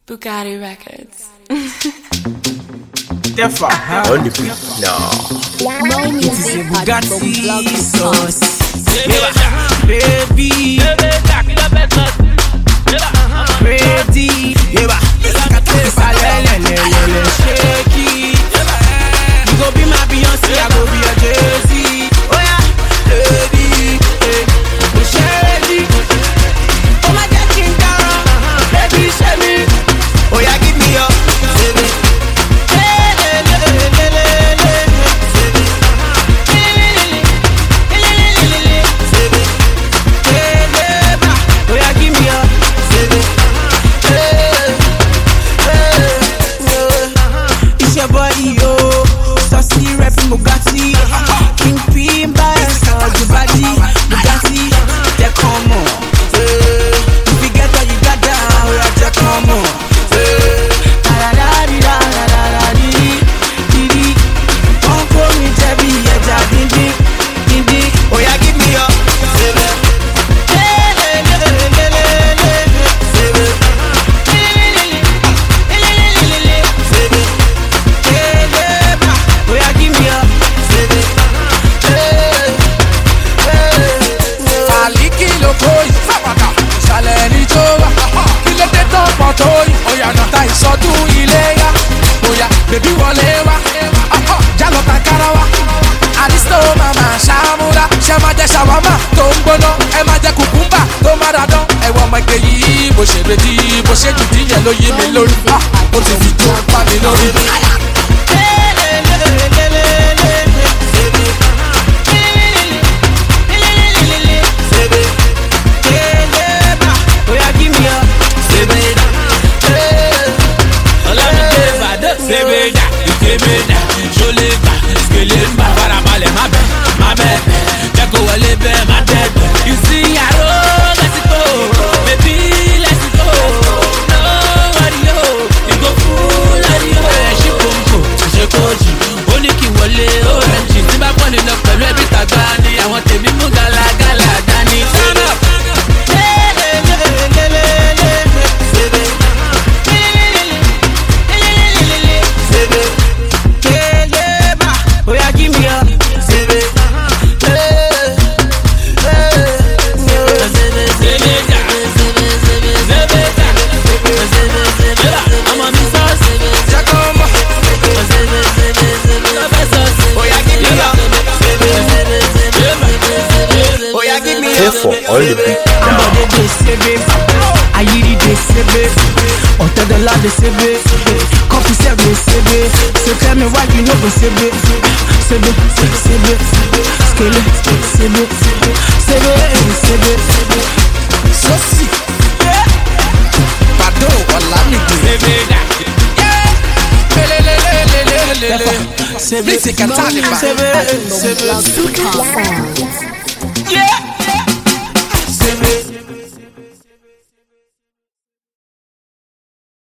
Bugatti Records. Therefore, on the beat now. it is a Bugatti sauce. Baby, ready, shake it. You go be my Beyonce, I go be your Jay-Z. Oh yeah, baby, shady. Oh my God, King Kara, baby, shake me. Oh yeah, give me your baby. It's your body, yo. Saucy rapping Bugatti. King P, bias, Bugatti. Yeah, come on. If you get what you got down, yeah, come on. Don't call me Jebby, yeah, dindi. Oh yeah, give me your ìsọdún iléyá bóyá bèbí wọlé wá jálọ kankara wá àrísítò màmá ṣàmúra ṣe máa jẹ ṣàwámà tó ń gbóná ẹ máa jẹ kùkúmbà tó má ra dán ẹwọ ọmọ ìgbé yìí bó ṣe retí bó ṣe jù díyẹn ló yí mi lórí ó ti fi tó pa mi lórí. Sebeda, Joleba, Skelemba, Farabalẹ̀ má bẹ̀, jẹ́ kó wọlé bẹ́ẹ̀ má dẹ́gbẹ̀. You see àrò let's go, baby let's go, no worry yo, you go full lórí yo. Ṣé kòǹkò, ṣe kòjì, ó ní kí wọlé orange, tí bá pọ̀ nínú pẹ̀lú ẹbí tàgbà ni àwọn tèmi mú gàlagàlà dání. Turn up. Therefore, on the beat now. Ayiri dey sebe, Otedola dey sebe, Coffee sef dey sebe. So tell me why you no go sebe, sebe, skele, sebe. So sick. Bado Olamide. Sebe, music and Taliban. Sebe. Yeah. Sebe.